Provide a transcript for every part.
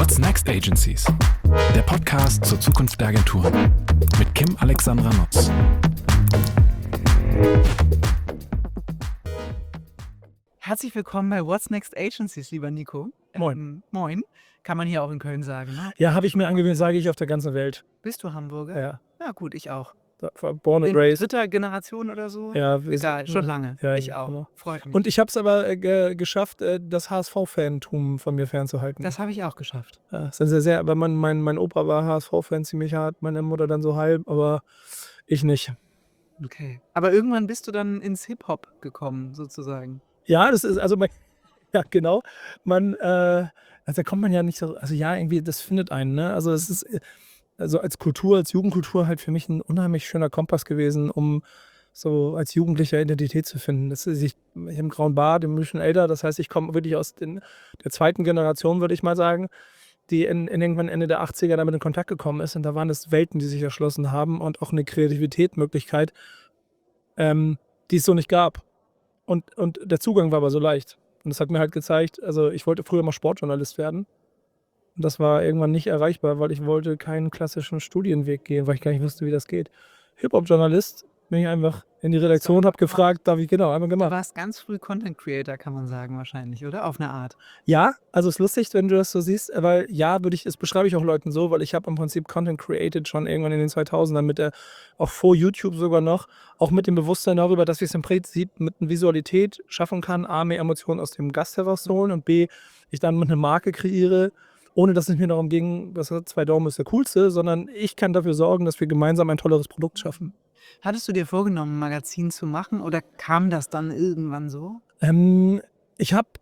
What's Next Agencies? Der Podcast zur Zukunft der Agenturen mit Kim Alexandra Nutz. Herzlich willkommen bei What's Next Agencies, lieber Nico. Moin. Moin. Kann man hier auch in Köln sagen, ne? Ja, habe ich mir angewöhnt, sage ich auf der ganzen Welt. Bist du Hamburger? Ja. Ja gut, ich auch. Born and In raised. dritter Generation oder so? Ja, Egal, schon lange. Ja, ich auch. genau. Freut mich. Und ich habe es aber geschafft, das HSV-Fantum von mir fernzuhalten. Das habe ich auch geschafft. Ja, das ist sehr, aber mein Opa war HSV-Fan ziemlich hart, meine Mutter dann so halb, aber ich nicht. Okay. Aber irgendwann bist du dann ins Hip-Hop gekommen, sozusagen. Ja, das ist, also, ja, genau. Also da kommt man ja nicht so, also ja, irgendwie, das findet einen, ne? Also es ist, also als Kultur, als Jugendkultur halt für mich ein unheimlich schöner Kompass gewesen, um so als Jugendlicher Identität zu finden. Ich habe einen grauen Bart, ein bisschen älter, das heißt, ich komme wirklich aus der zweiten Generation, würde ich mal sagen, die in irgendwann Ende der 80er damit in Kontakt gekommen ist. Und da waren es Welten, die sich erschlossen haben und auch eine Kreativitätsmöglichkeit, die es so nicht gab. Und der Zugang war aber so leicht. Und das hat mir halt gezeigt, also ich wollte früher mal Sportjournalist werden. Und das war irgendwann nicht erreichbar, weil ich wollte keinen klassischen Studienweg gehen, weil ich gar nicht wusste, wie das geht. Hip-Hop-Journalist, bin ich einfach in die Redaktion, habe gefragt, darf ich, genau, einmal Du gemacht. warst ganz früh Content Creator, kann man sagen, wahrscheinlich, oder? Auf eine Art. Ja, also es ist lustig, wenn du das so siehst, weil ja, das beschreibe ich auch Leuten so, weil ich habe im Prinzip Content created schon irgendwann in den 2000ern auch vor YouTube sogar noch, auch mit dem Bewusstsein darüber, dass ich es im Prinzip mit einer Visualität schaffen kann, A, mehr Emotionen aus dem Gast herauszuholen und B, ich dann mit einer Marke kreiere, ohne dass es mir darum ging, was 2 Daumen ist der coolste, sondern ich kann dafür sorgen, dass wir gemeinsam ein tolleres Produkt schaffen. Hattest du dir vorgenommen, ein Magazin zu machen oder kam das dann irgendwann so? Ich habe,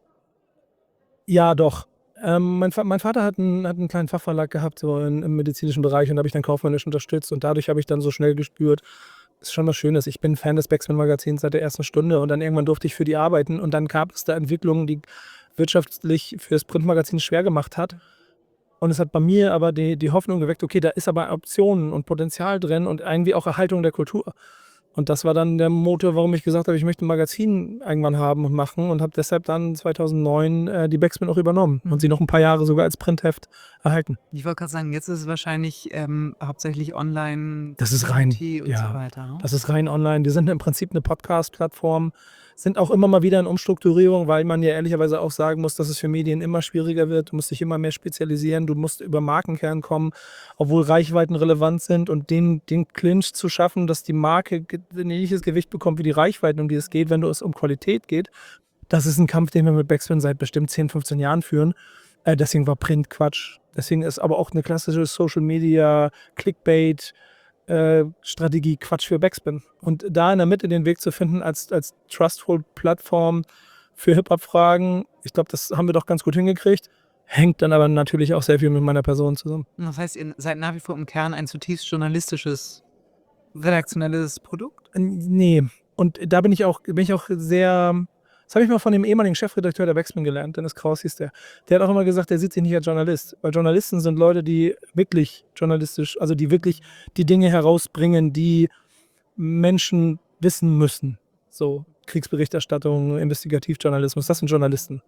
ja doch, mein Vater hat einen kleinen Fachverlag gehabt, so im medizinischen Bereich, und da habe ich dann kaufmännisch unterstützt und dadurch habe ich dann so schnell gespürt, das ist schon was Schönes. Ich bin Fan des Backspin-Magazins seit der ersten Stunde und dann irgendwann durfte ich für die arbeiten und dann gab es da Entwicklungen, die wirtschaftlich für das Printmagazin schwer gemacht hat. Und es hat bei mir aber die Hoffnung geweckt, okay, da ist aber Optionen und Potenzial drin und irgendwie auch Erhaltung der Kultur. Und das war dann der Motor, warum ich gesagt habe, ich möchte ein Magazin irgendwann haben und machen und habe deshalb dann 2009 die Backspin auch übernommen und sie noch ein paar Jahre sogar als Printheft erhalten. Ich wollte gerade sagen, jetzt ist es wahrscheinlich hauptsächlich online. Das ist rein, und ja, so weiter. Ne? das ist rein online. Die sind im Prinzip eine Podcast-Plattform, sind auch immer mal wieder in Umstrukturierung, weil man ja ehrlicherweise auch sagen muss, dass es für Medien immer schwieriger wird. Du musst dich immer mehr spezialisieren, du musst über Markenkern kommen, obwohl Reichweiten relevant sind und den Clinch zu schaffen, dass die Marke ein ähnliches Gewicht bekommt wie die Reichweiten, um die es geht, wenn es um Qualität geht. Das ist ein Kampf, den wir mit Backspin seit bestimmt 10, 15 Jahren führen. Deswegen war Print Quatsch. Deswegen ist aber auch eine klassische Social Media, Clickbait, Strategie Quatsch für Backspin. Und da in der Mitte den Weg zu finden als trustful Plattform für Hip-Hop-Fragen, ich glaube, das haben wir doch ganz gut hingekriegt. Hängt dann aber natürlich auch sehr viel mit meiner Person zusammen. Das heißt, ihr seid nach wie vor im Kern ein zutiefst journalistisches, redaktionelles Produkt? Nee. Und da bin ich auch sehr. Das habe ich mal von dem ehemaligen Chefredakteur der Backspin gelernt, Dennis Kraus hieß der. Der hat auch immer gesagt, der sieht sich nicht als Journalist. Weil Journalisten sind Leute, die wirklich journalistisch, also die wirklich die Dinge herausbringen, die Menschen wissen müssen. So Kriegsberichterstattung, Investigativjournalismus, das sind Journalisten.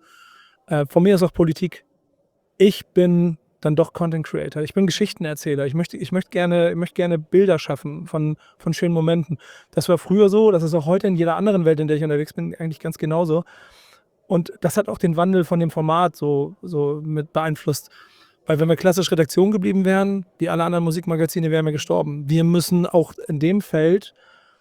Von mir ist auch Politik. Ich bin dann doch Content Creator. Ich bin Geschichtenerzähler. Ich möchte gerne Bilder schaffen von schönen Momenten. Das war früher so, das ist auch heute in jeder anderen Welt, in der ich unterwegs bin, eigentlich ganz genauso. Und das hat auch den Wandel von dem Format so mit beeinflusst. Weil wenn wir klassisch Redaktion geblieben wären, die alle anderen Musikmagazine wären wir gestorben. Wir müssen auch in dem Feld,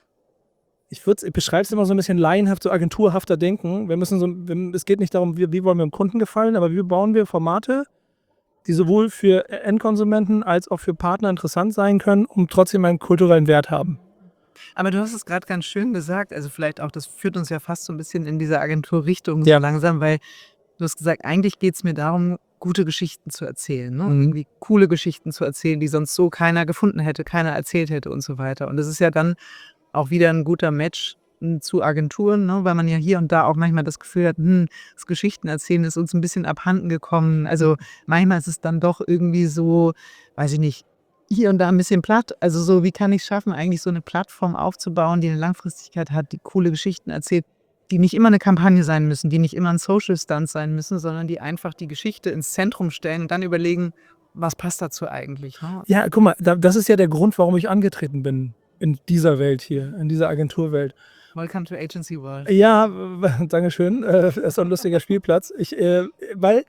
ich beschreibe es immer so ein bisschen laienhaft, so agenturhafter denken. Es geht nicht darum, wie wollen wir dem Kunden gefallen, aber wie bauen wir Formate, die sowohl für Endkonsumenten als auch für Partner interessant sein können und trotzdem einen kulturellen Wert haben. Aber du hast es gerade ganz schön gesagt, also vielleicht auch, das führt uns ja fast so ein bisschen in diese Agenturrichtung Ja. so langsam, weil du hast gesagt, eigentlich geht es mir darum, gute Geschichten zu erzählen, ne? Irgendwie coole Geschichten zu erzählen, die sonst so keiner gefunden hätte, keiner erzählt hätte und so weiter. Und das ist ja dann auch wieder ein guter Match zu Agenturen, ne? Weil man ja hier und da auch manchmal das Gefühl hat, das Geschichtenerzählen ist uns ein bisschen abhanden gekommen. Also manchmal ist es dann doch irgendwie so, weiß ich nicht, hier und da ein bisschen platt. Also so, wie kann ich es schaffen, eigentlich so eine Plattform aufzubauen, die eine Langfristigkeit hat, die coole Geschichten erzählt, die nicht immer eine Kampagne sein müssen, die nicht immer ein Social Stunt sein müssen, sondern die einfach die Geschichte ins Zentrum stellen und dann überlegen, was passt dazu eigentlich. Ne? Ja, guck mal, das ist ja der Grund, warum ich angetreten bin in dieser Welt hier, in dieser Agenturwelt. Welcome to Agency World. Ja, dankeschön. Ist doch ein lustiger Spielplatz. Weil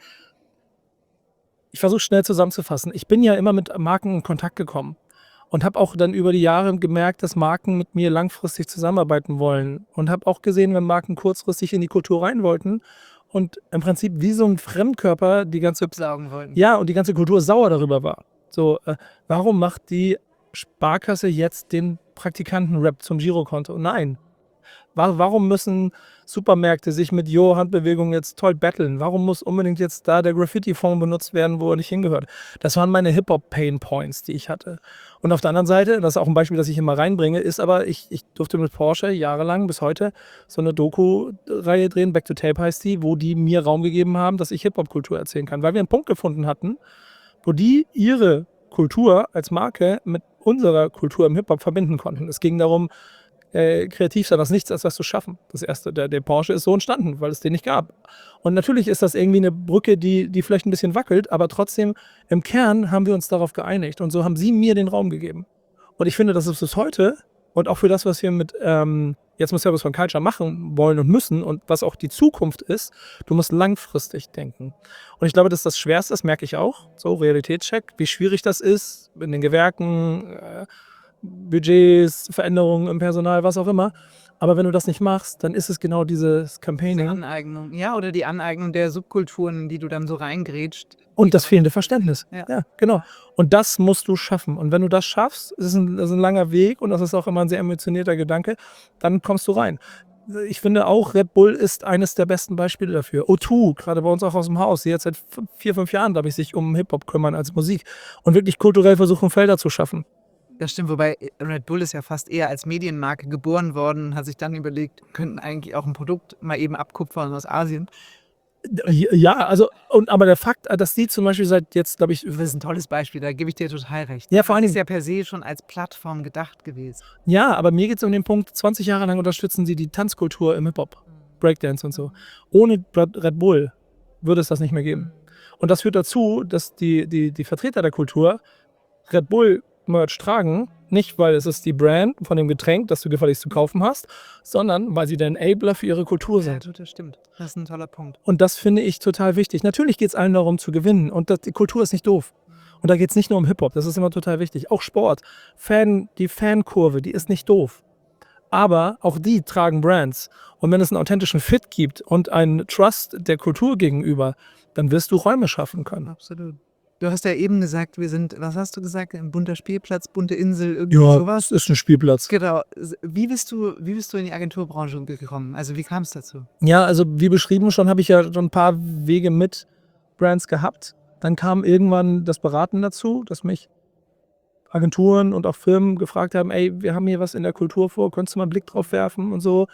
ich versuche schnell zusammenzufassen. Ich bin ja immer mit Marken in Kontakt gekommen und habe auch dann über die Jahre gemerkt, dass Marken mit mir langfristig zusammenarbeiten wollen und habe auch gesehen, wenn Marken kurzfristig in die Kultur rein wollten und im Prinzip wie so ein Fremdkörper die ganze Saugen wollten. Ja, und die ganze Kultur sauer darüber war. So, warum macht die Sparkasse jetzt den Praktikanten-Rap zum Girokonto? Nein. Warum müssen Supermärkte sich mit Handbewegungen jetzt toll battlen? Warum muss unbedingt jetzt da der Graffiti-Fond benutzt werden, wo er nicht hingehört? Das waren meine Hip-Hop-Pain-Points, die ich hatte. Und auf der anderen Seite, das ist auch ein Beispiel, das ich immer reinbringe, ist aber, ich durfte mit Porsche jahrelang bis heute so eine Doku-Reihe drehen, Back to Tape heißt die, wo die mir Raum gegeben haben, dass ich Hip-Hop-Kultur erzählen kann. Weil wir einen Punkt gefunden hatten, wo die ihre Kultur als Marke mit unserer Kultur im Hip-Hop verbinden konnten. Es ging darum, kreativ sein, aus nichts als was zu schaffen. Das erste, der Porsche ist so entstanden, weil es den nicht gab. Und natürlich ist das irgendwie eine Brücke, die vielleicht ein bisschen wackelt, aber trotzdem im Kern haben wir uns darauf geeinigt und so haben sie mir den Raum gegeben. Und ich finde, das ist bis heute und auch für das, was wir mit jetzt mit Service von Culture machen wollen und müssen und was auch die Zukunft ist, du musst langfristig denken. Und ich glaube, das ist das Schwerste, das merke ich auch, so Realitätscheck, wie schwierig das ist in den Gewerken, Budgets, Veränderungen im Personal, was auch immer. Aber wenn du das nicht machst, dann ist es genau dieses Campaigning. Diese Aneignung, ja, oder die Aneignung der Subkulturen, in die du dann so reingrätscht. Und das fehlende Verständnis. Ja. Ja, genau. Und das musst du schaffen. Und wenn du das schaffst, das ist ein langer Weg und das ist auch immer ein sehr emotionierter Gedanke, dann kommst du rein. Ich finde auch, Red Bull ist eines der besten Beispiele dafür. O2, gerade bei uns auch aus dem Haus, die jetzt seit 4-5 Jahren, glaube ich, sich um Hip-Hop kümmern als Musik und wirklich kulturell versuchen, Felder zu schaffen. Das stimmt, wobei Red Bull ist ja fast eher als Medienmarke geboren worden und hat sich dann überlegt, könnten eigentlich auch ein Produkt mal eben abkupfern aus Asien. Ja, also, aber der Fakt, dass die zum Beispiel seit jetzt, glaube ich. Das ist ein tolles Beispiel, da gebe ich dir total recht. Ja, vor allen Das ist Dingen. ja per se schon als Plattform gedacht gewesen. Ja, aber mir geht es um den Punkt, 20 Jahre lang unterstützen sie die Tanzkultur im Hip-Hop, Breakdance und so. Ohne Red Bull würde es das nicht mehr geben. Und das führt dazu, dass die Vertreter der Kultur Red Bull Merch tragen, nicht weil es ist die Brand von dem Getränk, das du gefälligst zu kaufen hast, sondern weil sie der Enabler für ihre Kultur sind. Ja, das stimmt. Das ist ein toller Punkt. Und das finde ich total wichtig. Natürlich geht es allen darum zu gewinnen und die Kultur ist nicht doof. Und da geht es nicht nur um Hip-Hop, das ist immer total wichtig. Auch Sport, die Fankurve, die ist nicht doof. Aber auch die tragen Brands. Und wenn es einen authentischen Fit gibt und einen Trust der Kultur gegenüber, dann wirst du Räume schaffen können. Absolut. Du hast ja eben gesagt, wir sind, was hast du gesagt, ein bunter Spielplatz, bunte Insel, irgendwie sowas. Ja, ist ein Spielplatz. Genau. Wie bist du in die Agenturbranche gekommen? Also wie kam es dazu? Ja, also wie beschrieben schon, habe ich ja schon ein paar Wege mit Brands gehabt. Dann kam irgendwann das Beraten dazu, dass mich Agenturen und auch Firmen gefragt haben, ey, wir haben hier was in der Kultur vor, könntest du mal einen Blick drauf werfen und so.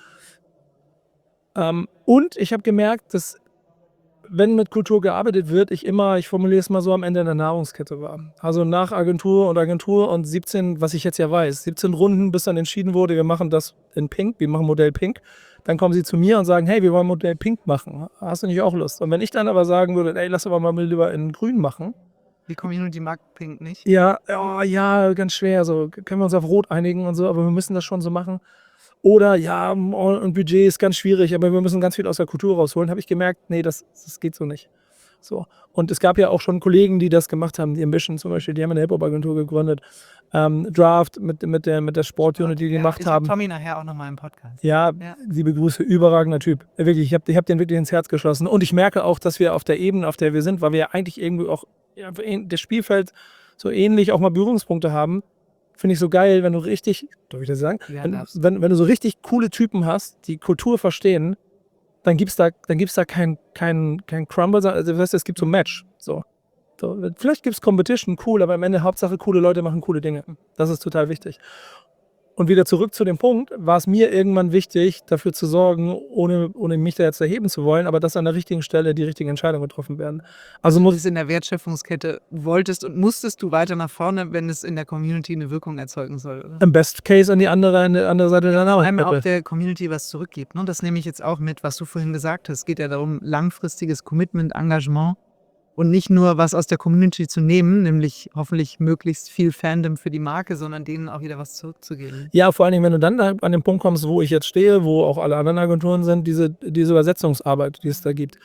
Und ich habe gemerkt, dass wenn mit Kultur gearbeitet wird, ich formuliere es mal so, am Ende der Nahrungskette war. Also nach Agentur und 17, was ich jetzt ja weiß, 17 Runden, bis dann entschieden wurde, wir machen das in Pink, wir machen Modell Pink. Dann kommen sie zu mir und sagen, hey, wir wollen Modell Pink machen. Hast du nicht auch Lust? Und wenn ich dann aber sagen würde, ey, lass aber mal lieber in Grün machen. Die Community mag Pink nicht. Ja, ganz schwer. So können wir uns auf Rot einigen und so, aber wir müssen das schon so machen. Oder ja, ein Budget ist ganz schwierig, aber wir müssen ganz viel aus der Kultur rausholen. Habe ich gemerkt, nee, das geht so nicht. So. Und es gab ja auch schon Kollegen, die das gemacht haben, die Ambition zum Beispiel, die haben eine Hip-Hop-Agentur gegründet. Draft mit der Sportunit, die gemacht haben. Tommy nachher auch nochmal im Podcast. Ja, liebe Grüße, überragender Typ. Wirklich, ich hab den wirklich ins Herz geschlossen. Und ich merke auch, dass wir auf der Ebene, auf der wir sind, weil wir ja eigentlich irgendwie auch das Spielfeld so ähnlich auch mal Berührungspunkte haben, finde ich so geil, wenn du richtig, darf ich das sagen? Ja, wenn du so richtig coole Typen hast, die Kultur verstehen, dann gibt's da kein Crumble, also das heißt, es gibt so ein Match. So, vielleicht gibt es Competition, cool, aber am Ende Hauptsache coole Leute machen coole Dinge. Das ist total wichtig. Und wieder zurück zu dem Punkt, war es mir irgendwann wichtig, dafür zu sorgen, ohne mich da jetzt erheben zu wollen, aber dass an der richtigen Stelle die richtigen Entscheidungen getroffen werden. Also Du bist in der Wertschöpfungskette, wolltest und musstest du weiter nach vorne, wenn es in der Community eine Wirkung erzeugen soll, oder? im Best Case an die andere Seite der Vor allem Nahrungskette. auch der Community was zurückgibt. Ne? Das nehme ich jetzt auch mit, was du vorhin gesagt hast. Es geht ja darum, langfristiges Commitment, Engagement und nicht nur was aus der Community zu nehmen, nämlich hoffentlich möglichst viel Fandom für die Marke, sondern denen auch wieder was zurückzugeben. Ja, vor allen Dingen, wenn du dann da an den Punkt kommst, wo ich jetzt stehe, wo auch alle anderen Agenturen sind, diese Übersetzungsarbeit, die es da gibt,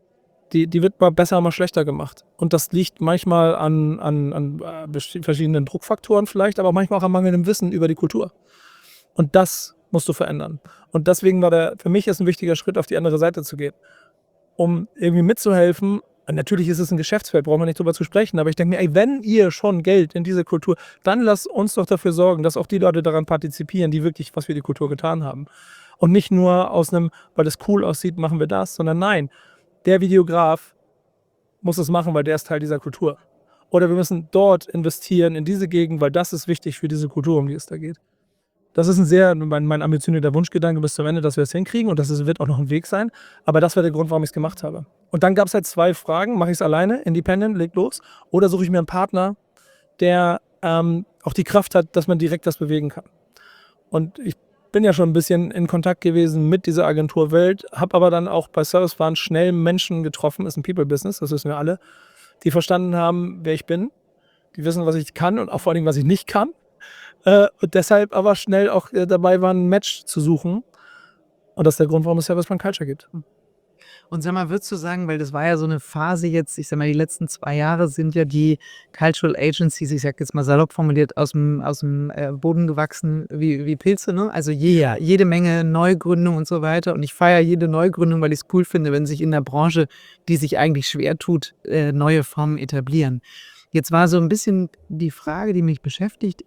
die wird mal besser, mal schlechter gemacht. Und das liegt manchmal an verschiedenen Druckfaktoren vielleicht, aber auch manchmal auch an mangelndem Wissen über die Kultur. Und das musst du verändern. Und deswegen für mich ist ein wichtiger Schritt, auf die andere Seite zu gehen, um irgendwie mitzuhelfen. Und natürlich ist es ein Geschäftsfeld, brauchen wir nicht drüber zu sprechen, aber ich denke mir, ey, wenn ihr schon Geld in diese Kultur, dann lasst uns doch dafür sorgen, dass auch die Leute daran partizipieren, die wirklich was für die Kultur getan haben. Und nicht nur aus einem, weil es cool aussieht, machen wir das, sondern nein, der Videograf muss es machen, weil der ist Teil dieser Kultur. Oder wir müssen dort investieren, in diese Gegend, weil das ist wichtig für diese Kultur, um die es da geht. Das ist mein ambitionierter Wunschgedanke bis zum Ende, dass wir es hinkriegen und wird auch noch ein Weg sein. Aber das war der Grund, warum ich es gemacht habe. Und dann gab es halt 2 Fragen. Mache ich es alleine, independent, leg los? Oder suche ich mir einen Partner, der auch die Kraft hat, dass man direkt das bewegen kann? Und ich bin ja schon ein bisschen in Kontakt gewesen mit dieser Agenturwelt, habe aber dann auch bei Servicefahren schnell Menschen getroffen, ist ein People-Business, das wissen wir alle, die verstanden haben, wer ich bin, die wissen, was ich kann und auch vor allem, was ich nicht kann. Und deshalb aber schnell auch dabei waren, ein Match zu suchen. Und das ist der Grund, warum es Serviceman Culture gibt. Und sag mal, würdest du sagen, weil das war ja so eine Phase jetzt, ich sag mal, die letzten 2 Jahre sind ja die Cultural Agencies, ich sag jetzt mal salopp formuliert, aus dem Boden gewachsen wie Pilze, ne? Also jede Menge Neugründung und so weiter. Und ich feiere jede Neugründung, weil ich es cool finde, wenn sich in der Branche, die sich eigentlich schwer tut, neue Formen etablieren. Jetzt war so ein bisschen die Frage, die mich beschäftigt,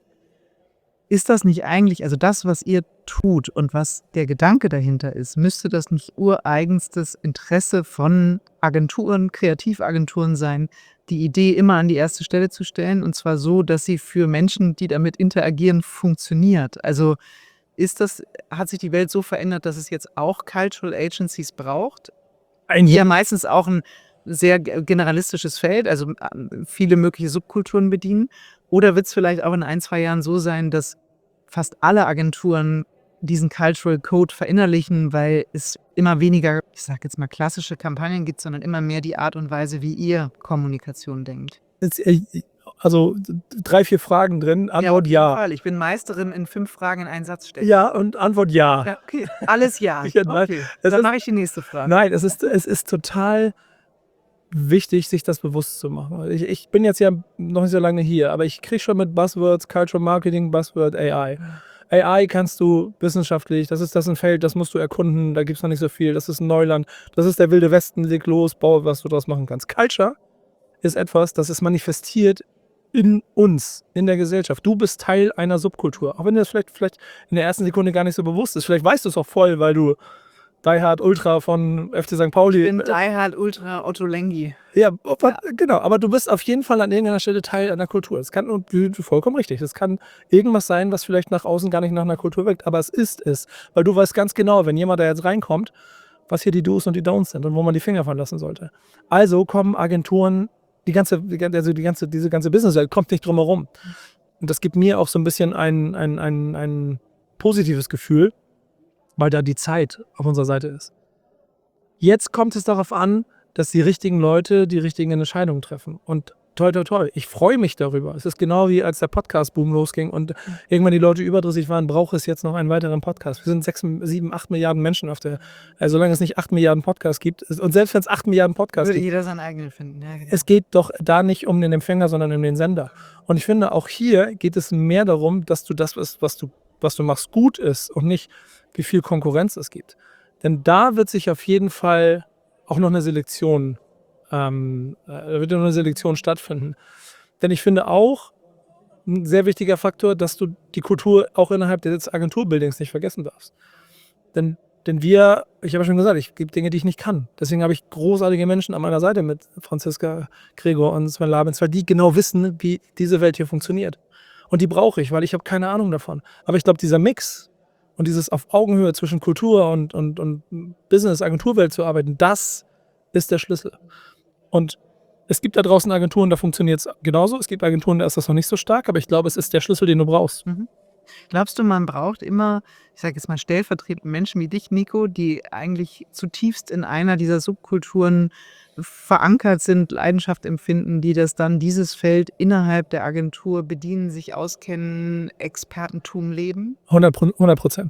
ist das nicht eigentlich, also das, was ihr tut und was der Gedanke dahinter ist, müsste das nicht ureigenstes Interesse von Agenturen, Kreativagenturen sein, die Idee immer an die erste Stelle zu stellen und zwar so, dass sie für Menschen, die damit interagieren, funktioniert? Also hat sich die Welt so verändert, dass es jetzt auch Cultural Agencies braucht? Ja, meistens auch ein sehr generalistisches Feld, also viele mögliche Subkulturen bedienen. Oder wird es vielleicht auch in 1, 2 Jahren so sein, dass fast alle Agenturen diesen Cultural Code verinnerlichen, weil es immer weniger, ich sage jetzt mal, klassische Kampagnen gibt, sondern immer mehr die Art und Weise, wie ihr Kommunikation denkt? Also 3, 4 Fragen drin. Antwort ja. Fall. Ich bin Meisterin in 5 Fragen in einen Satz stecken. Ja, und Antwort ja. Ja, okay, alles ja. Okay. Dann mache ich die nächste Frage. Nein, es ist total wichtig, sich das bewusst zu machen. Ich bin jetzt ja noch nicht so lange hier, aber ich kriege schon mit Buzzwords, Cultural Marketing, Buzzword AI. AI kannst du wissenschaftlich, das ist ein Feld, das musst du erkunden, da gibt es noch nicht so viel, das ist ein Neuland, das ist der wilde Westen, leg los, bau, was du daraus machen kannst. Culture ist etwas, das ist manifestiert in uns, in der Gesellschaft. Du bist Teil einer Subkultur, auch wenn dir das vielleicht in der ersten Sekunde gar nicht so bewusst ist. Vielleicht weißt du es auch voll, weil du Die Hard Ultra von FC St. Pauli. Ich bin Die Hard Ultra Otto Lengi. Ja, genau. Aber du bist auf jeden Fall an irgendeiner Stelle Teil einer Kultur. Das kann, und vollkommen richtig, das kann irgendwas sein, was vielleicht nach außen gar nicht nach einer Kultur wirkt, aber es ist es. Weil du weißt ganz genau, wenn jemand da jetzt reinkommt, was hier die Do's und die Don'ts sind und wo man die Finger von lassen sollte. Also kommen Agenturen, diese ganze Business, kommt nicht drum herum. Und das gibt mir auch so ein bisschen ein positives Gefühl, weil da die Zeit auf unserer Seite ist. Jetzt kommt es darauf an, dass die richtigen Leute die richtigen Entscheidungen treffen. Und toll, toll, toll. Ich freue mich darüber. Es ist genau wie als der Podcast-Boom losging und irgendwann die Leute überdrüssig waren, braucht es jetzt noch einen weiteren Podcast. Wir sind 6, 7, 8 Milliarden Menschen auf der, also solange es nicht 8 Milliarden Podcasts gibt, und selbst wenn es 8 Milliarden Podcasts Würde gibt, jeder seinen eigenen finden. Ja, genau. es geht doch da nicht um den Empfänger, sondern um den Sender. Und ich finde, auch hier geht es mehr darum, dass du das, was du machst, gut ist und nicht, wie viel Konkurrenz es gibt. Denn da wird sich auf jeden Fall auch noch eine Selektion stattfinden. Denn ich finde auch ein sehr wichtiger Faktor, dass du die Kultur auch innerhalb des Agenturbuildings nicht vergessen darfst. Denn ich habe ja schon gesagt, es gibt Dinge, die ich nicht kann. Deswegen habe ich großartige Menschen an meiner Seite mit Franziska Gregor und Sven Labens, weil die genau wissen, wie diese Welt hier funktioniert. Und die brauche ich, weil ich habe keine Ahnung davon. Aber ich glaube, dieser Mix und dieses auf Augenhöhe zwischen Kultur und Business, Agenturwelt zu arbeiten, das ist der Schlüssel. Und es gibt da draußen Agenturen, da funktioniert es genauso. Es gibt Agenturen, da ist das noch nicht so stark, aber ich glaube, es ist der Schlüssel, den du brauchst. Glaubst du, man braucht immer, ich sage jetzt mal stellvertretend Menschen wie dich, Nico, die eigentlich zutiefst in einer dieser Subkulturen verankert sind, Leidenschaft empfinden, die das dann dieses Feld innerhalb der Agentur bedienen, sich auskennen, Expertentum leben? 100%.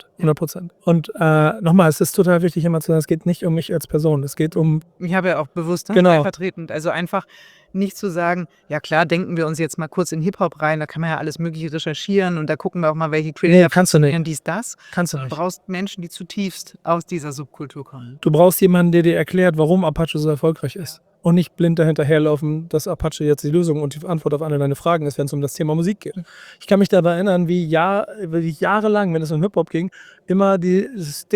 Und nochmal, es ist total wichtig immer zu sagen, es geht nicht um mich als Person, es geht um, Ich habe ja auch bewusst Genau. stellvertretend, also einfach nicht zu sagen, ja klar, denken wir uns jetzt mal kurz in Hip-Hop rein, da kann man ja alles Mögliche recherchieren und da gucken wir auch mal, welche Creator kannst du nicht. passieren, dies, das. Kannst du Du nicht. brauchst Menschen, die zutiefst aus dieser Subkultur kommen. Du brauchst jemanden, der dir erklärt, warum Apache so erfolgreich ist. Und nicht blind dahinterherlaufen, dass Apache jetzt die Lösung und die Antwort auf alle deine Fragen ist, wenn es um das Thema Musik geht. Ich kann mich daran erinnern, wie jahrelang, wenn es um Hip-Hop ging, immer die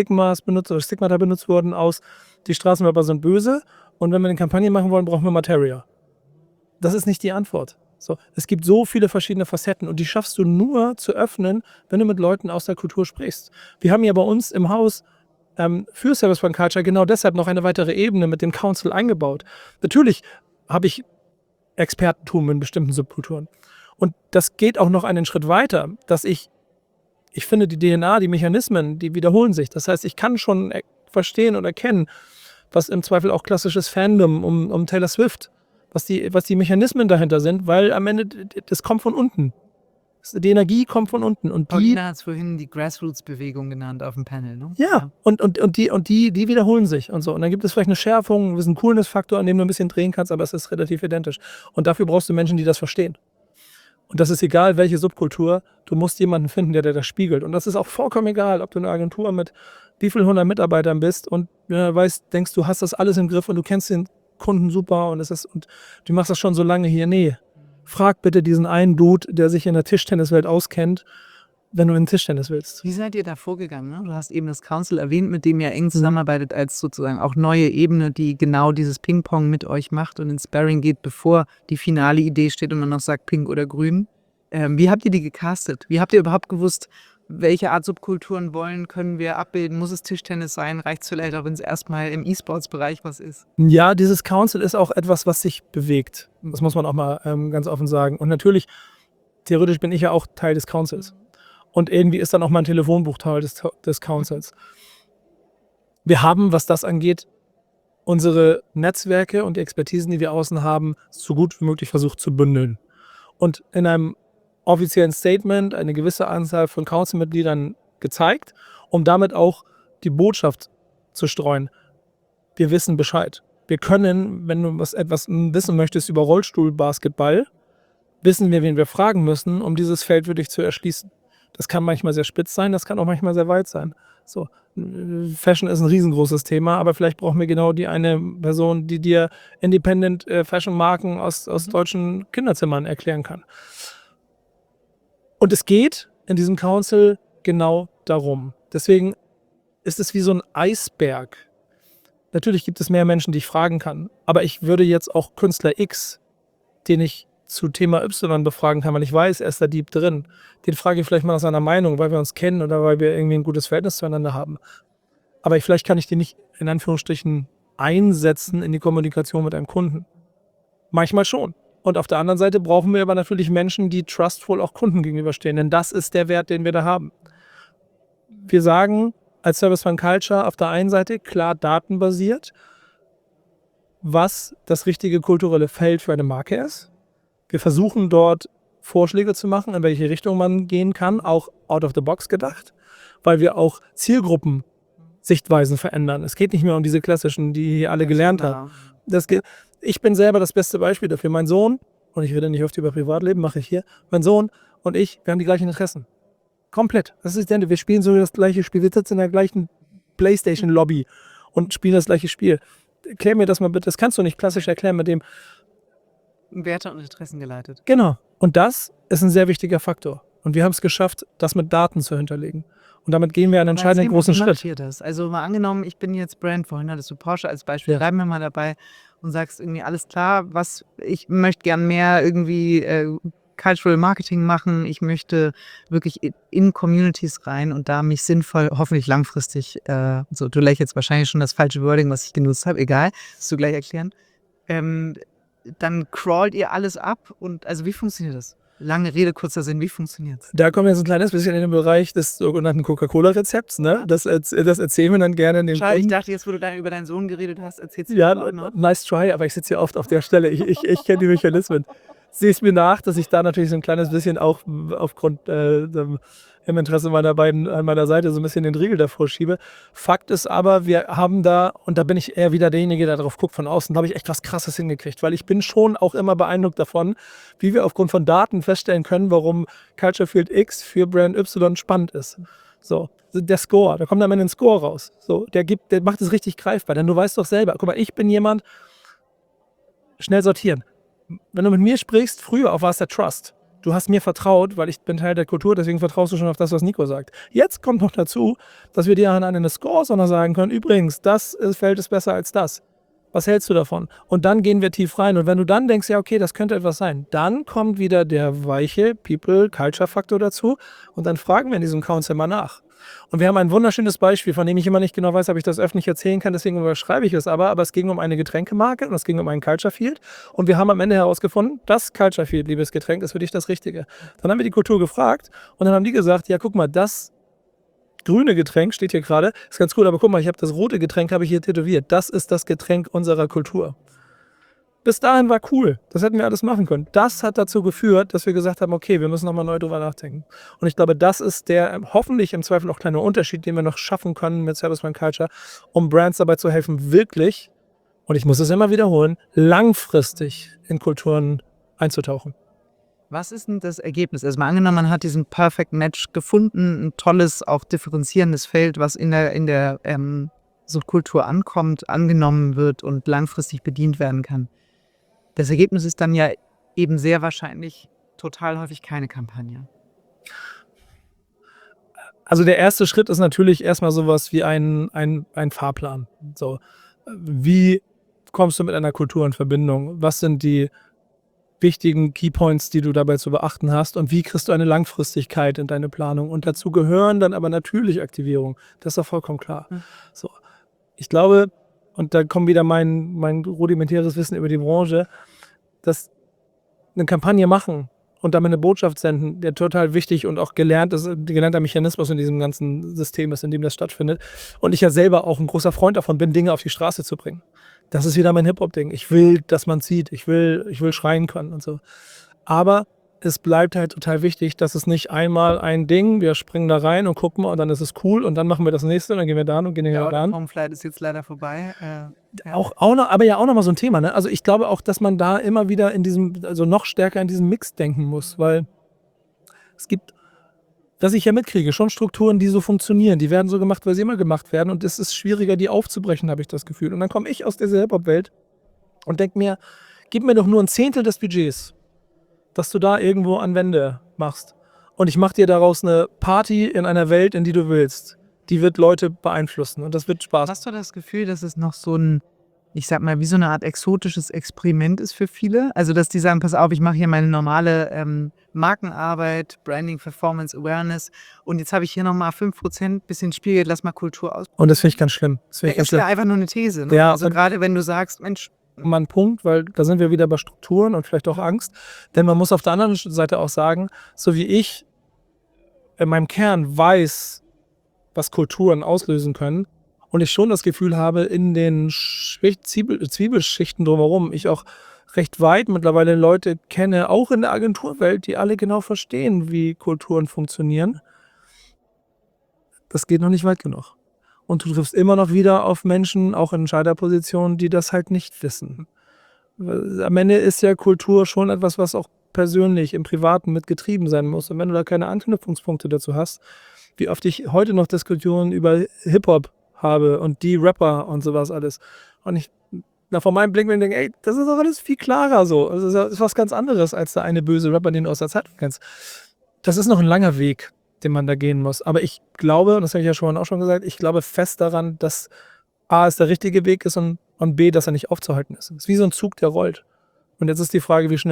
Stigmata benutzt wurden aus, die Straßenrapper sind böse und wenn wir eine Kampagne machen wollen, brauchen wir Materia. Das ist nicht die Antwort. So, es gibt so viele verschiedene Facetten und die schaffst du nur zu öffnen, wenn du mit Leuten aus der Kultur sprichst. Wir haben ja bei uns im Haus für Service Fund Culture genau deshalb noch eine weitere Ebene mit dem Council eingebaut. Natürlich habe ich Expertentum in bestimmten Subkulturen. Und das geht auch noch einen Schritt weiter, dass ich finde, die DNA, die Mechanismen, die wiederholen sich. Das heißt, ich kann schon verstehen und erkennen, was im Zweifel auch klassisches Fandom um Taylor Swift, was die Mechanismen dahinter sind, weil am Ende, das kommt von unten. Die Energie kommt von unten. Und die, Paulina hat es vorhin die Grassroots-Bewegung genannt auf dem Panel, ne? ja, und die wiederholen sich und so. Und dann gibt es vielleicht eine Schärfung, ein Coolness-Faktor, an dem du ein bisschen drehen kannst, aber es ist relativ identisch. Und dafür brauchst du Menschen, die das verstehen. Und das ist egal, welche Subkultur, du musst jemanden finden, der das spiegelt. Und das ist auch vollkommen egal, ob du eine Agentur mit wie viel 100 Mitarbeitern bist und denkst, du hast das alles im Griff und du kennst den Kunden super und du machst das schon so lange hier. Nee, frag bitte diesen einen Dude, der sich in der Tischtenniswelt auskennt, wenn du in Tischtennis willst. Wie seid ihr da vorgegangen? Ne? Du hast eben das Council erwähnt, mit dem ihr eng zusammenarbeitet als sozusagen auch neue Ebene, die genau dieses Ping-Pong mit euch macht und ins Sparring geht, bevor die finale Idee steht und man noch sagt Pink oder Grün. Wie habt ihr die gecastet? Wie habt ihr überhaupt gewusst, welche Art Subkulturen können wir abbilden? Muss es Tischtennis sein? Reicht es vielleicht auch, wenn es erstmal im E-Sports-Bereich was ist? Ja, dieses Council ist auch etwas, was sich bewegt. Das muss man auch mal ganz offen sagen. Und natürlich, theoretisch bin ich ja auch Teil des Councils. Und irgendwie ist dann auch mein Telefonbuch Teil des Councils. Wir haben, was das angeht, unsere Netzwerke und die Expertisen, die wir außen haben, so gut wie möglich versucht zu bündeln. Und in einem offiziellen Statement eine gewisse Anzahl von Council-Mitgliedern gezeigt, um damit auch die Botschaft zu streuen. Wir wissen Bescheid. Wir können, wenn du etwas wissen möchtest über Rollstuhlbasketball, wissen wir, wen wir fragen müssen, um dieses Feld für dich zu erschließen. Das kann manchmal sehr spitz sein, das kann auch manchmal sehr weit sein. So, Fashion ist ein riesengroßes Thema, aber vielleicht brauchen wir genau die eine Person, die dir Independent Fashion-Marken aus deutschen Kinderzimmern erklären kann. Und es geht in diesem Council genau darum. Deswegen ist es wie so ein Eisberg. Natürlich gibt es mehr Menschen, die ich fragen kann, aber ich würde jetzt auch Künstler X, den ich zu Thema Y befragen kann, weil ich weiß, er ist da deep drin. Den frage ich vielleicht mal nach seiner Meinung, weil wir uns kennen oder weil wir irgendwie ein gutes Verhältnis zueinander haben. Aber vielleicht kann ich den nicht in Anführungsstrichen einsetzen in die Kommunikation mit einem Kunden. Manchmal schon. Und auf der anderen Seite brauchen wir aber natürlich Menschen, die trustful auch Kunden gegenüberstehen, denn das ist der Wert, den wir da haben. Wir sagen als Service Fund Culture auf der einen Seite klar datenbasiert, was das richtige kulturelle Feld für eine Marke ist. Wir versuchen dort Vorschläge zu machen, in welche Richtung man gehen kann, auch out of the box gedacht, weil wir auch Zielgruppen-Sichtweisen verändern. Es geht nicht mehr um diese klassischen, die hier alle gelernt haben. Ich bin selber das beste Beispiel dafür. Mein Sohn, und ich rede nicht oft über Privatleben, mache ich hier, mein Sohn und ich, wir haben die gleichen Interessen. Komplett. Das ist wir spielen so das gleiche Spiel. Wir sitzen in der gleichen Playstation-Lobby und spielen das gleiche Spiel. Erklär mir das mal bitte. Das kannst du nicht klassisch erklären mit dem Werte und Interessen geleitet. Genau. Und das ist ein sehr wichtiger Faktor. Und wir haben es geschafft, das mit Daten zu hinterlegen. Und damit gehen wir einen entscheidenden großen Schritt. Wie macht ihr das? Also mal angenommen, ich bin jetzt Brand, vorhin hattest du Porsche als Beispiel, Ja. bleiben wir mal dabei und sagst irgendwie, alles klar, ich möchte gern mehr irgendwie Cultural Marketing machen, ich möchte wirklich in Communities rein und da mich sinnvoll, hoffentlich langfristig, so, du lächelst wahrscheinlich schon das falsche Wording, was ich genutzt habe, egal, das du gleich erklären. Dann crawlt ihr alles ab und also wie funktioniert das? Lange Rede, kurzer Sinn, wie funktioniert's? Da kommen wir jetzt ein kleines bisschen in den Bereich des sogenannten Coca-Cola-Rezepts. Ne? Das erzählen wir dann gerne in den Schade, ich Kunden. dachte jetzt, wo du über deinen Sohn geredet hast, erzählst du Ja, das auch noch? nice try, aber ich sitze hier oft auf der Stelle. Ich kenne die Mechanismen. Sehe es mir nach, dass ich da natürlich so ein kleines bisschen auch aufgrund im Interesse meiner beiden an meiner Seite so ein bisschen den Riegel davor schiebe. Fakt ist aber, wir haben da, und da bin ich eher wieder derjenige, der darauf guckt von außen, da habe ich echt was Krasses hingekriegt, weil ich bin schon auch immer beeindruckt davon, wie wir aufgrund von Daten feststellen können, warum Culture Field X für Brand Y spannend ist. So, der Score, da kommt am Ende ein Score raus. So, der macht es richtig greifbar, denn du weißt doch selber, guck mal, ich bin jemand, schnell sortieren. Wenn du mit mir sprichst, früher auch war es der Trust. Du hast mir vertraut, weil ich bin Teil der Kultur, deswegen vertraust du schon auf das, was Nico sagt. Jetzt kommt noch dazu, dass wir dir an eine Score sondern sagen können, übrigens, das Feld ist besser als das. Was hältst du davon? Und dann gehen wir tief rein. Und wenn du dann denkst, ja okay, das könnte etwas sein, dann kommt wieder der weiche People-Culture-Faktor dazu und dann fragen wir in diesem Council mal nach. Und wir haben ein wunderschönes Beispiel, von dem ich immer nicht genau weiß, ob ich das öffentlich erzählen kann, deswegen überschreibe ich es aber es ging um eine Getränkemarke und es ging um einen Culture Field und wir haben am Ende herausgefunden, das Culture Field, liebes Getränk, ist für dich das Richtige. Dann haben wir die Kultur gefragt und dann haben die gesagt, ja guck mal, das grüne Getränk steht hier gerade, ist ganz cool, aber guck mal, ich habe das rote Getränk, habe ich hier tätowiert. Das ist das Getränk unserer Kultur. Bis dahin war cool, das hätten wir alles machen können. Das hat dazu geführt, dass wir gesagt haben, okay, wir müssen nochmal neu drüber nachdenken. Und ich glaube, das ist der hoffentlich im Zweifel auch kleine Unterschied, den wir noch schaffen können mit Service Brand Culture, um Brands dabei zu helfen, wirklich, und ich muss es immer wiederholen, langfristig in Kulturen einzutauchen. Was ist denn das Ergebnis? Also mal angenommen, man hat diesen Perfect Match gefunden, ein tolles, auch differenzierendes Feld, was in der Subkultur ankommt, angenommen wird und langfristig bedient werden kann. Das Ergebnis ist dann ja eben sehr wahrscheinlich total häufig keine Kampagne. Also der erste Schritt ist natürlich erstmal sowas wie ein Fahrplan. So, wie kommst du mit einer Kultur in Verbindung? Was sind die wichtigen Keypoints, die du dabei zu beachten hast? Und wie kriegst du eine Langfristigkeit in deine Planung? Und dazu gehören dann aber natürlich Aktivierung. Das ist doch vollkommen klar. So, ich glaube, und da kommt wieder mein rudimentäres Wissen über die Branche, dass eine Kampagne machen und damit eine Botschaft senden, der total wichtig und auch gelernter Mechanismus in diesem ganzen System ist, in dem das stattfindet. Und ich ja selber auch ein großer Freund davon bin, Dinge auf die Straße zu bringen. Das ist wieder mein Hip-Hop-Ding. Ich will, dass man sieht. Ich will schreien können und so. Aber es bleibt halt total wichtig, dass es nicht einmal ein Ding, wir springen da rein und gucken und dann ist es cool und dann machen wir das nächste und dann gehen wir da und gehen wir da an. Homeflight ist jetzt leider vorbei. Auch noch, aber ja auch noch mal so ein Thema. Ne? Also ich glaube auch, dass man da immer wieder noch stärker in diesem Mix denken muss, weil es gibt, was ich ja mitkriege, schon Strukturen, die so funktionieren. Die werden so gemacht, weil sie immer gemacht werden und es ist schwieriger, die aufzubrechen, habe ich das Gefühl. Und dann komme ich aus dieser Hip-Hop-Welt und denke mir, gib mir doch nur ein Zehntel des Budgets, dass du da irgendwo Anwende machst. Und ich mache dir daraus eine Party in einer Welt, in die du willst. Die wird Leute beeinflussen und das wird Spaß. Hast du das Gefühl, dass es noch so ein, ich sag mal, wie so eine Art exotisches Experiment ist für viele? Also, dass die sagen, pass auf, ich mache hier meine normale Markenarbeit, Branding, Performance, Awareness und jetzt habe ich hier nochmal 5%, bisschen Spielgeld, lass mal Kultur aus. Und das finde ich ganz schlimm. Das ist ja einfach nur eine These. Ne? Ja, also gerade wenn du sagst, Mensch, mal ein Punkt, weil da sind wir wieder bei Strukturen und vielleicht auch Angst. Denn man muss auf der anderen Seite auch sagen, so wie ich in meinem Kern weiß, was Kulturen auslösen können und ich schon das Gefühl habe, in den Zwiebelschichten drumherum, ich auch recht weit mittlerweile Leute kenne, auch in der Agenturwelt, die alle genau verstehen, wie Kulturen funktionieren. Das geht noch nicht weit genug. Und du triffst immer noch wieder auf Menschen, auch in Entscheiderpositionen, die das halt nicht wissen. Am Ende ist ja Kultur schon etwas, was auch persönlich im Privaten mitgetrieben sein muss. Und wenn du da keine Anknüpfungspunkte dazu hast, wie oft ich heute noch Diskussionen über Hip-Hop habe und die Rapper und sowas alles. Und ich von meinem Blickwinkel denke, ey, das ist doch alles viel klarer so. Das ist was ganz anderes als der eine böse Rapper, den du aus der Zeitung kennst. Das ist noch ein langer Weg, den man da gehen muss. Aber ich glaube, und das habe ich ja schon auch schon gesagt, ich glaube fest daran, dass A, es der richtige Weg ist und B, dass er nicht aufzuhalten ist. Es ist wie so ein Zug, der rollt. Und jetzt ist die Frage, wie schnell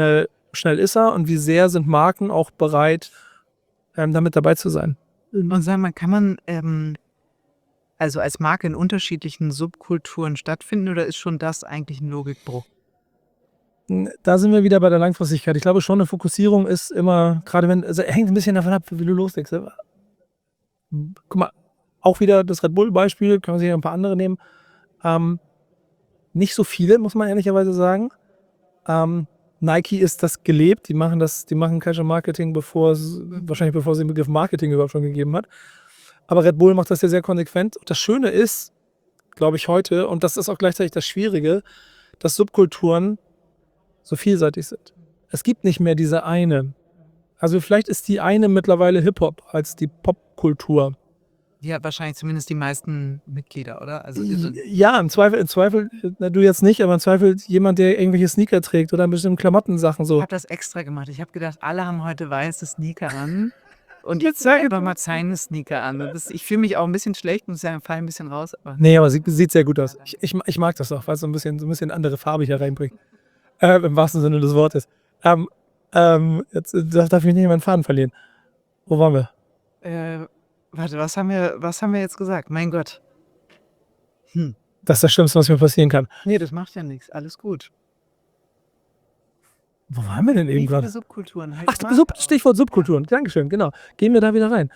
schnell ist er und wie sehr sind Marken auch bereit, damit dabei zu sein. Und sag mal, kann man also als Marke in unterschiedlichen Subkulturen stattfinden oder ist schon das eigentlich ein Logikbruch? Da sind wir wieder bei der Langfristigkeit. Ich glaube schon, eine Fokussierung ist immer, gerade wenn, also hängt ein bisschen davon ab, wie du loslegst. Guck mal, auch wieder das Red Bull-Beispiel, können wir sich ein paar andere nehmen. Nicht so viele, muss man ehrlicherweise sagen. Nike ist das gelebt, die machen Casual Marketing, wahrscheinlich bevor es den Begriff Marketing überhaupt schon gegeben hat. Aber Red Bull macht das ja sehr konsequent. Und das Schöne ist, glaube ich, heute, und das ist auch gleichzeitig das Schwierige, dass Subkulturen so vielseitig sind. Es gibt nicht mehr diese eine. Also vielleicht ist die eine mittlerweile Hip-Hop als die Popkultur. Die hat wahrscheinlich zumindest die meisten Mitglieder, oder? Also Ja, im Zweifel, du jetzt nicht, aber im Zweifel jemand, der irgendwelche Sneaker trägt oder bestimmte Klamottensachen ich so. habe das extra gemacht. Ich habe gedacht, alle haben heute weiße Sneaker an. Und Jetzt jetzt sag aber mal seine Sneaker an. Ich fühle mich auch ein bisschen schlecht, muss sagen, fall ein bisschen raus. Aber Nee, aber sieht sehr gut aus. Ich mag das auch, weil es so ein bisschen andere Farbe hier reinbringt. Im wahrsten Sinne des Wortes. Jetzt darf ich nicht meinen Faden verlieren. Wo waren wir? warte, was haben wir jetzt gesagt? Mein Gott. Das ist das Schlimmste, was mir passieren kann. Nee, das macht ja nichts. Alles gut. Wo waren wir denn eben Wie viele gerade? Subkulturen? Ach, Stichwort Subkulturen. Dankeschön, genau. Gehen wir da wieder rein.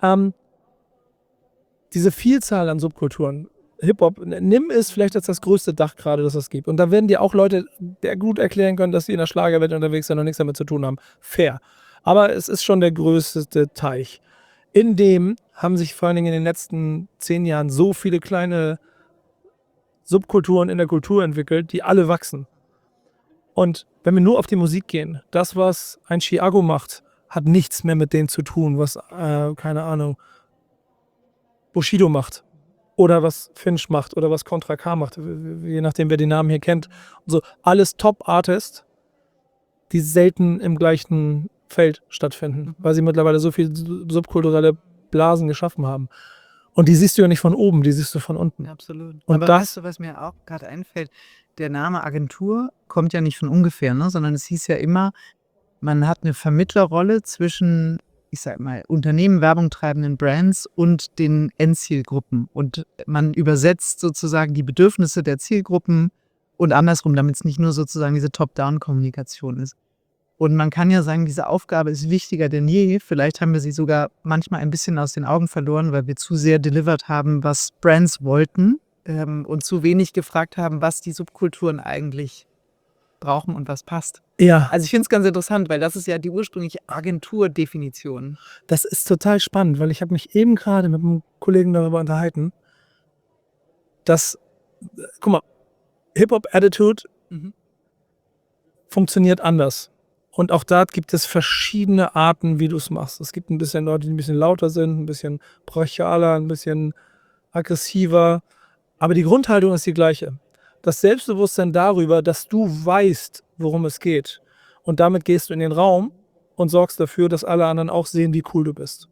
Diese Vielzahl an Subkulturen, Hip-Hop, nimm es vielleicht als das größte Dach gerade, das es gibt. Und da werden dir auch Leute der gut erklären können, dass sie in der Schlagerwelt unterwegs sind und nichts damit zu tun haben. Fair. Aber es ist schon der größte Teich. In dem haben sich vor allen Dingen in den letzten 10 Jahren so viele kleine Subkulturen in der Kultur entwickelt, die alle wachsen. Und wenn wir nur auf die Musik gehen, das, was ein Chiago macht, hat nichts mehr mit dem zu tun, was, keine Ahnung, Bushido macht. Oder was Finch macht oder was Contra K macht, je nachdem, wer den Namen hier kennt. Und so, alles Top-Artists, die selten im gleichen Feld stattfinden, weil sie mittlerweile so viel subkulturelle Blasen geschaffen haben. Und die siehst du ja nicht von oben, die siehst du von unten. Absolut. Und Aber das- weißt du, was mir auch gerade einfällt? Der Name Agentur kommt ja nicht von ungefähr, ne? Sondern es hieß ja immer, man hat eine Vermittlerrolle zwischen, ich sag mal, Unternehmen, Werbung treibenden Brands und den Endzielgruppen. Und man übersetzt sozusagen die Bedürfnisse der Zielgruppen und andersrum, damit es nicht nur sozusagen diese Top-Down-Kommunikation ist. Und man kann ja sagen, diese Aufgabe ist wichtiger denn je. Vielleicht haben wir sie sogar manchmal ein bisschen aus den Augen verloren, weil wir zu sehr delivered haben, was Brands wollten und zu wenig gefragt haben, was die Subkulturen eigentlich brauchen und was passt. Ja, Also ich finde es ganz interessant, weil das ist ja die ursprüngliche Agenturdefinition. das ist total spannend, weil ich habe mich eben gerade mit einem Kollegen darüber unterhalten, dass, guck mal, Hip-Hop-Attitude funktioniert anders. Und auch da gibt es verschiedene Arten, wie du es machst. Es gibt ein bisschen Leute, die ein bisschen lauter sind, ein bisschen brachialer, ein bisschen aggressiver. Aber die Grundhaltung ist die gleiche. Das Selbstbewusstsein darüber, dass du weißt, worum es geht. Und damit gehst du in den Raum und sorgst dafür, dass alle anderen auch sehen, wie cool du bist.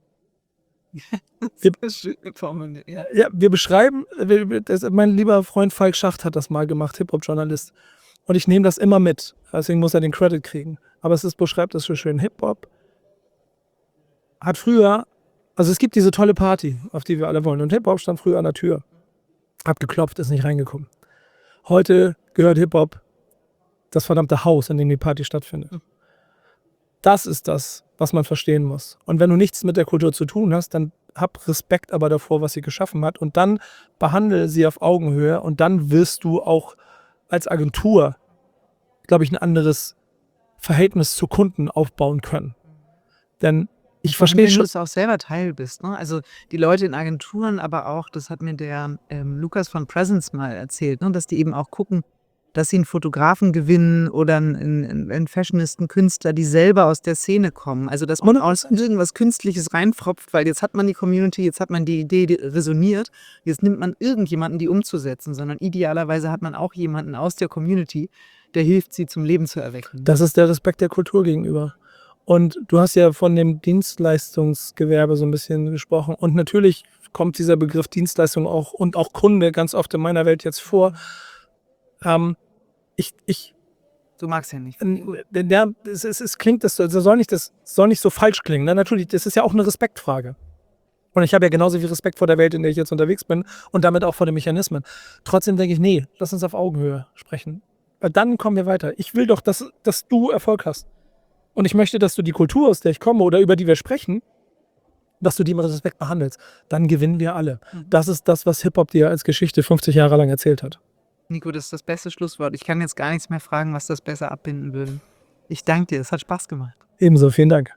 Ja. Ja, wir beschreiben, mein lieber Freund Falk Schacht hat das mal gemacht, Hip-Hop-Journalist. Und ich nehme das immer mit. Deswegen muss er den Credit kriegen. Aber beschreibt das so schön. Hip-Hop hat früher, also es gibt diese tolle Party, auf die wir alle wollen. Und Hip-Hop stand früher an der Tür. Hab geklopft, ist nicht reingekommen. Heute gehört Hip-Hop das verdammte Haus, in dem die Party stattfindet. Das ist das, was man verstehen muss. Und wenn du nichts mit der Kultur zu tun hast, dann hab Respekt aber davor, was sie geschaffen hat. Und dann behandle sie auf Augenhöhe. Und dann wirst du auch als Agentur, glaube ich, ein anderes Verhältnis zu Kunden aufbauen können. Denn ich verstehe Wenn schon. du es auch selber Teil bist. Ne? Also die Leute in Agenturen, aber auch, das hat mir der Lukas von Presence mal erzählt, ne? Dass die eben auch gucken, dass sie einen Fotografen gewinnen oder einen Fashionisten, Künstler, die selber aus der Szene kommen. Also dass man aus irgendwas Künstliches reinfropft, weil jetzt hat man die Community, jetzt hat man die Idee, die resoniert, jetzt nimmt man irgendjemanden, die umzusetzen, sondern idealerweise hat man auch jemanden aus der Community, der hilft, sie zum Leben zu erwecken. Das ist der Respekt der Kultur gegenüber. Und du hast ja von dem Dienstleistungsgewerbe so ein bisschen gesprochen. Und natürlich kommt dieser Begriff Dienstleistung auch und auch Kunde ganz oft in meiner Welt jetzt vor. Ich Du magst ja nicht. Ja, es klingt, das soll nicht so falsch klingen. Ne? Natürlich, das ist ja auch eine Respektfrage. Und ich habe ja genauso viel Respekt vor der Welt, in der ich jetzt unterwegs bin und damit auch vor den Mechanismen. Trotzdem denke ich, nee, lass uns auf Augenhöhe sprechen. Weil dann kommen wir weiter. Ich will doch, dass du Erfolg hast. Und ich möchte, dass du die Kultur, aus der ich komme oder über die wir sprechen, dass du die mit Respekt behandelst. Dann gewinnen wir alle. Das ist das, was Hip-Hop dir als Geschichte 50 Jahre lang erzählt hat. Nico, das ist das beste Schlusswort. Ich kann jetzt gar nichts mehr fragen, was das besser abbinden würde. Ich danke dir, es hat Spaß gemacht. Ebenso, vielen Dank.